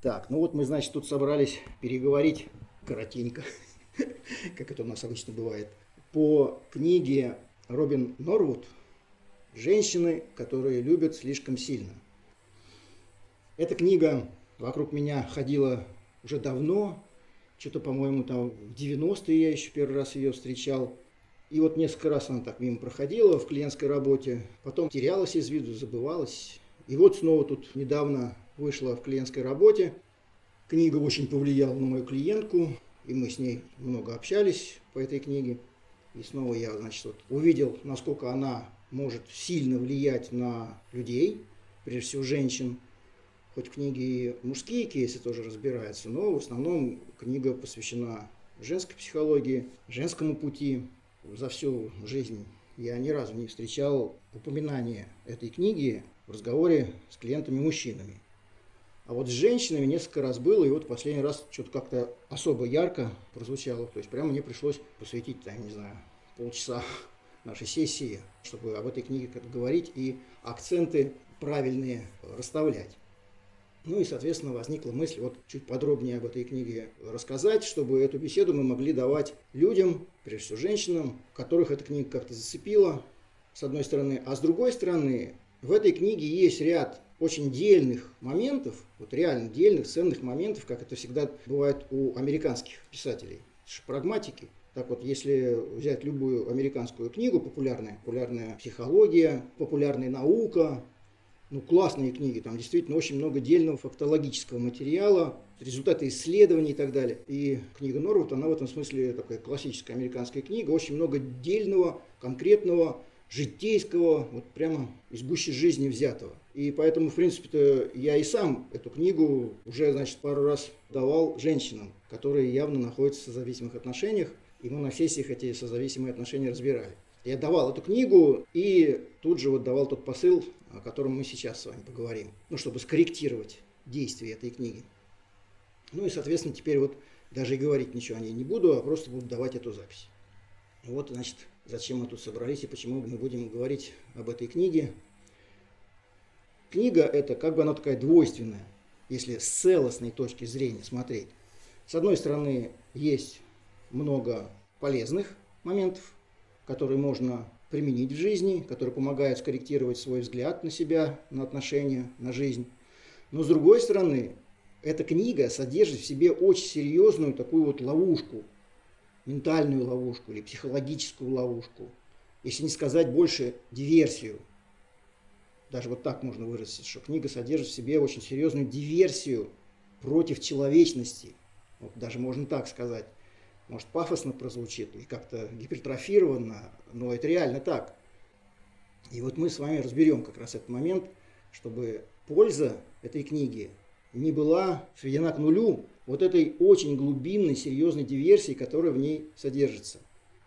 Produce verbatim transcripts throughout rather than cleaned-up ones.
Так, ну вот мы, значит, тут собрались переговорить коротенько, как это у нас обычно бывает, по книге Робин Норвуд «Женщины, которые любят слишком сильно». Эта книга вокруг меня ходила уже давно, что-то, по-моему, там в девяностые я еще первый раз ее встречал. И вот несколько раз она так мимо проходила в клиентской работе, потом терялась из виду, забывалась. И вот снова тут недавно вышла в клиентской работе. Книга очень повлияла на мою клиентку, и мы с ней много общались по этой книге. И снова я, значит, вот увидел, насколько она может сильно влиять на людей, прежде всего женщин. Хоть в книге и мужские кейсы тоже разбираются, но в основном книга посвящена женской психологии, женскому пути. За всю жизнь я ни разу не встречал упоминания этой книги в разговоре с клиентами-мужчинами. А вот с женщинами несколько раз было, и вот последний раз что-то как-то особо ярко прозвучало. То есть прямо мне пришлось посвятить, там, не знаю, полчаса нашей сессии, чтобы об этой книге как-то говорить и акценты правильные расставлять. Ну и, соответственно, возникла мысль вот чуть подробнее об этой книге рассказать, чтобы эту беседу мы могли давать людям, прежде всего женщинам, которых эта книга как-то зацепила, с одной стороны. А с другой стороны, в этой книге есть ряд очень дельных моментов, вот реально дельных, ценных моментов, как это всегда бывает у американских писателей. Это же прагматики. Так вот, если взять любую американскую книгу популярная, популярная психология, популярная наука, ну, классные книги, там действительно очень много дельного фактологического материала, результаты исследований и так далее. И книга Норвуд, она в этом смысле такая классическая американская книга, очень много дельного, конкретного, житейского, вот прямо из гущи жизни взятого. И поэтому, в принципе-то, я и сам эту книгу уже, значит, пару раз давал женщинам, которые явно находятся в созависимых отношениях, и мы на сессиях эти созависимые отношения разбирали. Я давал эту книгу и тут же вот давал тот посыл, о котором мы сейчас с вами поговорим, ну, чтобы скорректировать действие этой книги. Ну и, соответственно, теперь вот даже и говорить ничего о ней не буду, а просто буду давать эту запись. Вот, значит, зачем мы тут собрались и почему мы будем говорить об этой книге. Книга эта, как бы она такая двойственная, если с целостной точки зрения смотреть. С одной стороны, есть много полезных моментов, которые можно применить в жизни, которые помогают скорректировать свой взгляд на себя, на отношения, на жизнь. Но с другой стороны, эта книга содержит в себе очень серьезную такую вот ловушку, ментальную ловушку или психологическую ловушку, если не сказать больше диверсию. Даже вот так можно выразить, что книга содержит в себе очень серьезную диверсию против человечности. Вот даже можно так сказать. Может, пафосно прозвучит или как-то гипертрофированно, но это реально так. И вот мы с вами разберем как раз этот момент, чтобы польза этой книги не была сведена к нулю вот этой очень глубинной, серьезной диверсии, которая в ней содержится.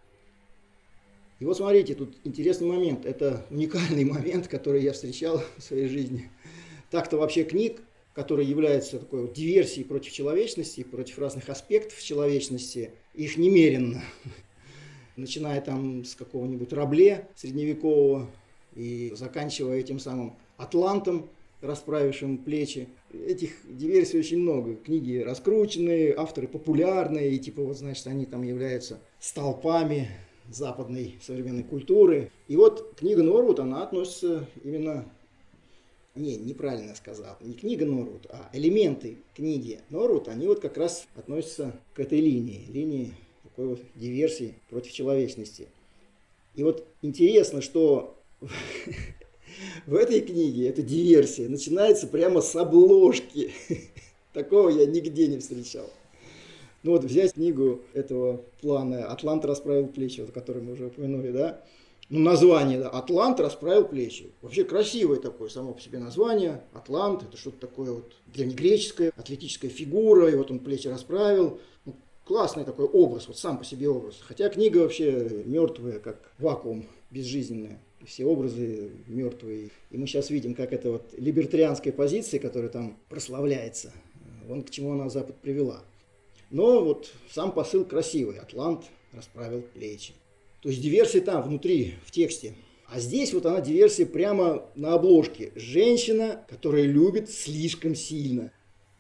И вот смотрите, тут интересный момент. Это уникальный момент, который я встречал в своей жизни. Так-то вообще книг, которые являются такой вот диверсией против человечности, против разных аспектов человечности, их немерено. Начиная там с какого-нибудь Рабле средневекового и заканчивая этим самым Атлантом, расправившим плечи. Этих диверсий очень много. Книги раскрученные, авторы популярные, и типа вот, значит, они там являются столпами западной современной культуры. И вот книга Норвуд, она относится именно... Не, неправильно сказал. Не книга Норвуд, а элементы книги Норвуд, они вот как раз относятся к этой линии, линии такой вот диверсии против человечности. И вот интересно, что в этой книге эта диверсия начинается прямо с обложки. Такого я нигде не встречал. Ну вот взять книгу этого плана «Атлант расправил плечи», вот, который мы уже упомянули, да? Ну, название, да, «Атлант расправил плечи». Вообще красивое такое само по себе название. Атлант, это что-то такое вот древнегреческое, атлетическая фигура, и вот он плечи расправил. Ну, классный такой образ, вот сам по себе образ. Хотя книга вообще мертвая, как вакуум, безжизненная. Все образы мертвые. И мы сейчас видим, как эта вот либертарианская позиция, которая там прославляется, вон к чему она Запад привела. Но вот сам посыл красивый. Атлант расправил плечи. То есть диверсия там, внутри, в тексте. А здесь вот она диверсия прямо на обложке. Женщина, которая любит слишком сильно.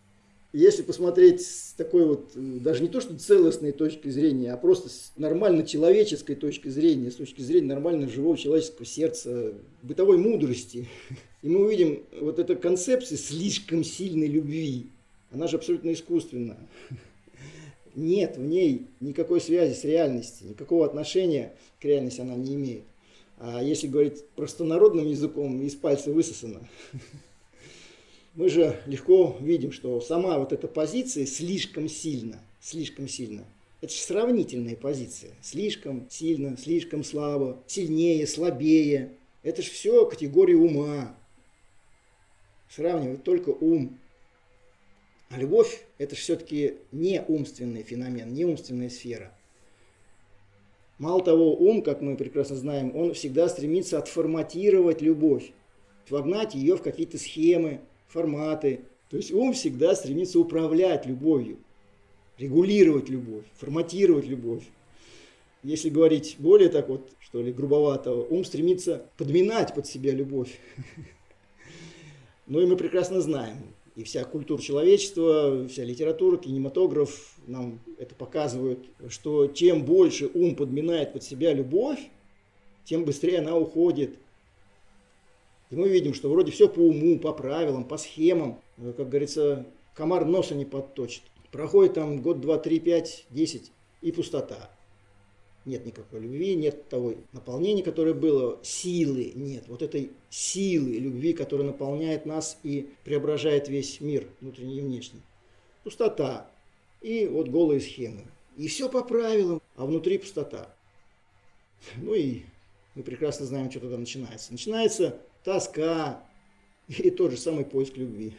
Если посмотреть с такой вот, даже не то что целостной точки зрения, а просто с нормально человеческой точки зрения, с точки зрения нормально живого человеческого сердца, бытовой мудрости, и мы увидим вот эту концепцию слишком сильной любви. Она же абсолютно искусственная. Нет в ней никакой связи с реальностью, никакого отношения к реальности она не имеет. А если говорить простонародным языком, из пальца высосано. Мы же легко видим, что сама вот эта позиция слишком сильно, слишком сильно. Это же сравнительная позиция. Слишком сильно, слишком слабо, сильнее, слабее. Это же все категория ума. Сравнивать только ум. А любовь – это же все-таки не умственный феномен, не умственная сфера. Мало того, ум, как мы прекрасно знаем, он всегда стремится отформатировать любовь, вогнать ее в какие-то схемы, форматы. То есть ум всегда стремится управлять любовью, регулировать любовь, форматировать любовь. Если говорить более так вот, что ли, грубовато, ум стремится подминать под себя любовь. Ну и мы прекрасно знаем, и вся культура человечества, вся литература, кинематограф нам это показывают, что чем больше ум подминает под себя любовь, тем быстрее она уходит. И мы видим, что вроде все по уму, по правилам, по схемам. Как говорится, комар носа не подточит. Проходит там год, два, три, пять, десять, и пустота. Нет никакой любви, нет того наполнения, которое было, силы нет. Вот этой силы любви, которая наполняет нас и преображает весь мир, внутренний и внешний. Пустота. И вот голые схемы. И все по правилам, а внутри пустота. Ну и мы прекрасно знаем, что тогда начинается. Начинается тоска и тот же самый поиск любви.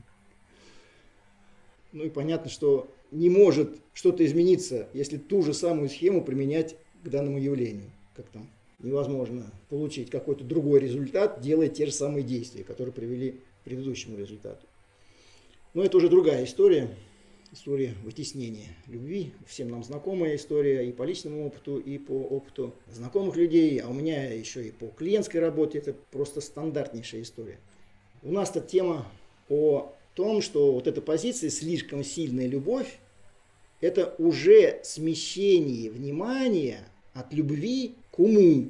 Ну и понятно, что не может что-то измениться, если ту же самую схему применять к данному явлению. Как там невозможно получить какой-то другой результат, делая те же самые действия, которые привели к предыдущему результату. Но это уже другая история. История вытеснения любви. Всем нам знакомая история и по личному опыту, и по опыту знакомых людей. А у меня еще и по клиентской работе это просто стандартнейшая история. У нас-то тема о том, что вот эта позиция «слишком сильная любовь» – это уже смещение внимания от любви к уму.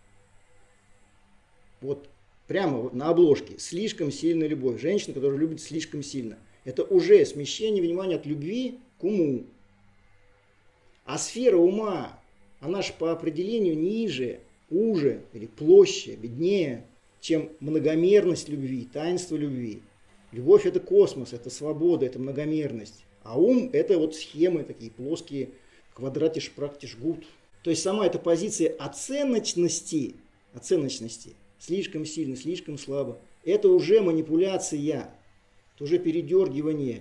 Вот прямо на обложке «слишком сильная любовь». Женщина, которая любит слишком сильно. Это уже смещение внимания от любви к уму. А сфера ума, она же по определению ниже, уже или площе, беднее, чем многомерность любви, таинство любви. Любовь – это космос, это свобода, это многомерность. А ум – это вот схемы такие плоские, квадратиш, практиш, гуд. То есть сама эта позиция оценочности, оценочности, слишком сильно, слишком слабо, это уже манипуляция. Это уже передергивание.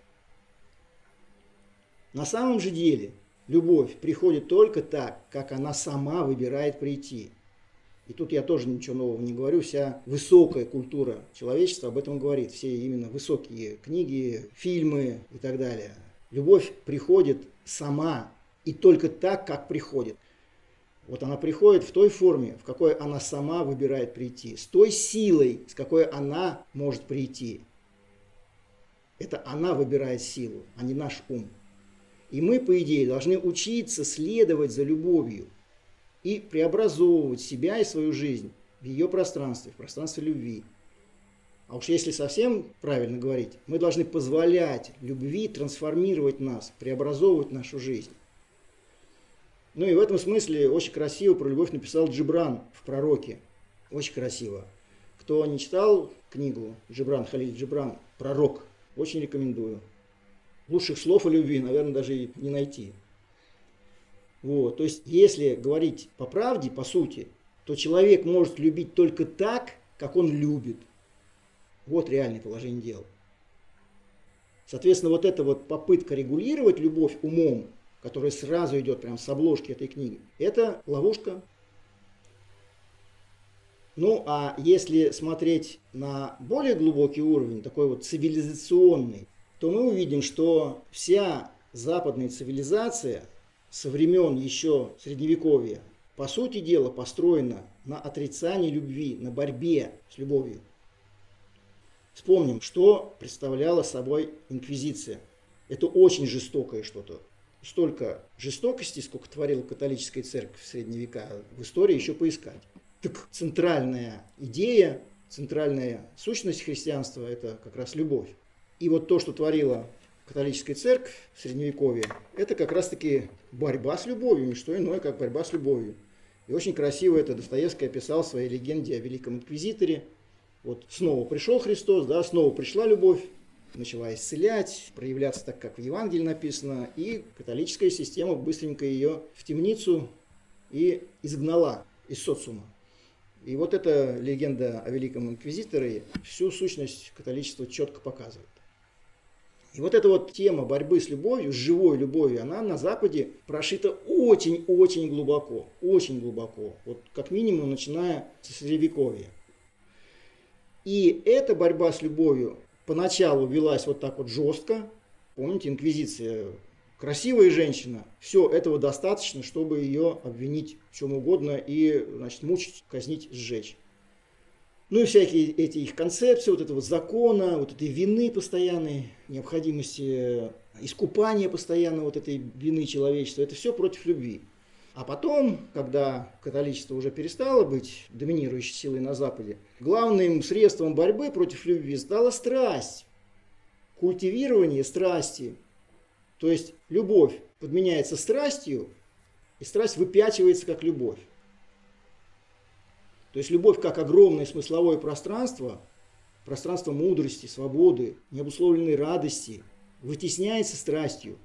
На самом же деле любовь приходит только так, как она сама выбирает прийти. И тут я тоже ничего нового не говорю, вся высокая культура человечества об этом говорит. Все именно высокие книги, фильмы и так далее. Любовь приходит сама и только так, как приходит. Вот она приходит в той форме, в какой она сама выбирает прийти, с той силой, с какой она может прийти. Это она выбирает силу, а не наш ум. И мы, по идее, должны учиться следовать за любовью и преобразовывать себя и свою жизнь в ее пространстве, в пространстве любви. А уж если совсем правильно говорить, мы должны позволять любви трансформировать нас, преобразовывать нашу жизнь. Ну и в этом смысле очень красиво про любовь написал Джибран в «Пророке». Очень красиво. Кто не читал книгу Джибран, Халиль Джибран «Пророк», очень рекомендую. Лучших слов о любви, наверное, даже и не найти. Вот. То есть, если говорить по правде, по сути, то человек может любить только так, как он любит. Вот реальное положение дел. Соответственно, вот эта вот попытка регулировать любовь умом, которая сразу идет прямо с обложки этой книги, это ловушка. Ну, а если смотреть на более глубокий уровень, такой вот цивилизационный, то мы увидим, что вся западная цивилизация со времен еще Средневековья, по сути дела, построена на отрицании любви, на борьбе с любовью. Вспомним, что представляла собой инквизиция. Это очень жестокое что-то. Столько жестокости, сколько творила католическая церковь в средние века, в истории еще поискать. Так центральная идея, центральная сущность христианства – это как раз любовь. И вот то, что творила католическая церковь в Средневековье, это как раз-таки борьба с любовью, не что иное, как борьба с любовью. И очень красиво это Достоевский описал в своей легенде о Великом Инквизиторе. Вот снова пришел Христос, да, снова пришла любовь, начала исцелять, проявляться так, как в Евангелии написано, и католическая система быстренько ее в темницу и изгнала из социума. И вот эта легенда о Великом Инквизиторе всю сущность католичества четко показывает. И вот эта вот тема борьбы с любовью, с живой любовью, она на Западе прошита очень-очень глубоко, очень глубоко, вот как минимум начиная с Средневековья. И эта борьба с любовью поначалу велась вот так вот жестко. Помните, инквизиция, красивая женщина, все этого достаточно, чтобы ее обвинить в чем угодно и, значит, мучить, казнить, сжечь. Ну и всякие эти их концепции, вот этого закона, вот этой вины постоянной, необходимости искупания постоянно вот этой вины человечества, это все против любви. А потом, когда католичество уже перестало быть доминирующей силой на Западе, главным средством борьбы против любви стала страсть, культивирование страсти. То есть любовь подменяется страстью, и страсть выпячивается как любовь. То есть любовь как огромное смысловое пространство, пространство мудрости, свободы, необусловленной радости, вытесняется страстью.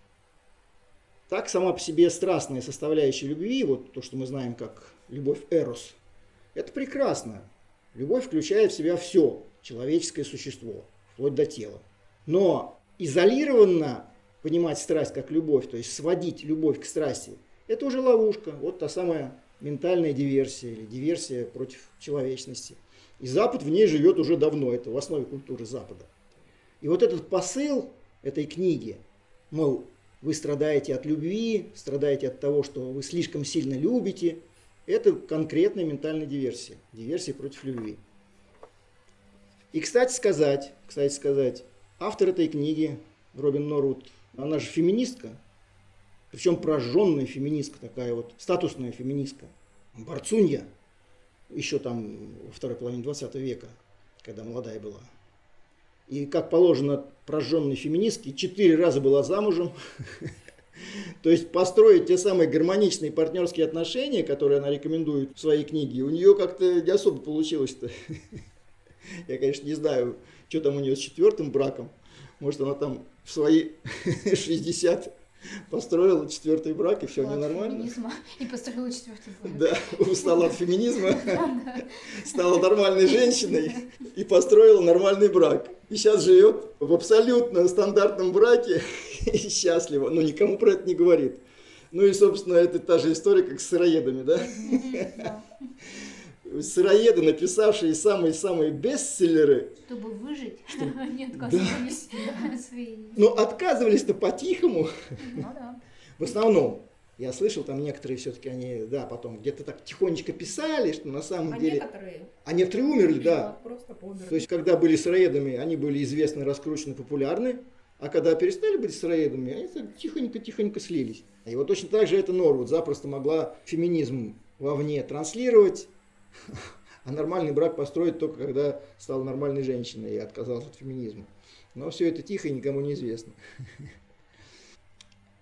Так сама по себе страстная составляющая любви, вот то, что мы знаем как любовь эрос, это прекрасно. Любовь включает в себя все человеческое существо, вплоть до тела. Но изолированно понимать страсть как любовь, то есть сводить любовь к страсти, это уже ловушка, вот та самая ментальная диверсия или диверсия против человечности. И Запад в ней живет уже давно, это в основе культуры Запада. И вот этот посыл этой книги, мол, вы страдаете от любви, страдаете от того, что вы слишком сильно любите, это конкретная ментальная диверсия, диверсия против любви. И, кстати сказать, кстати сказать, автор этой книги, Робин Норвуд, она же феминистка, причем прожженная феминистка, такая вот статусная феминистка, борцунья, еще там во второй половине двадцатого века, когда молодая была. И, как положено прожженной феминистке, четыре раза была замужем. То есть построить те самые гармоничные партнерские отношения, которые она рекомендует в своей книге, у нее как-то не особо получилось-то. Я, конечно, не знаю, что там у нее с четвертым браком. Может, она там в свои шестьдесят построила четвертый брак, и все устала ненормально. От феминизма и построила четвертый брак. Да, устала от феминизма, стала нормальной женщиной и построила нормальный брак. И сейчас живет в абсолютно стандартном браке и счастлива. Но никому про это не говорит. Ну и, собственно, это та же история, как с сыроедами, да? Сыроеды, написавшие самые-самые бестселлеры. Чтобы выжить, что... они отказывались от своей... Но отказывались-то по-тихому. Ну да. В основном. Я слышал, там некоторые все-таки, они, да, потом где-то так тихонечко писали, что на самом а деле... Некоторые... А некоторые умерли, да. Просто померли. То есть, когда были сыроедами, они были известны, раскручены, популярны. А когда перестали быть сыроедами, они тихонько-тихонько слились. И вот точно так же эта Норвуд запросто могла феминизм вовне транслировать, а нормальный брак построить только когда стала нормальной женщиной и отказалась от феминизма. Но все это тихо и никому не известно.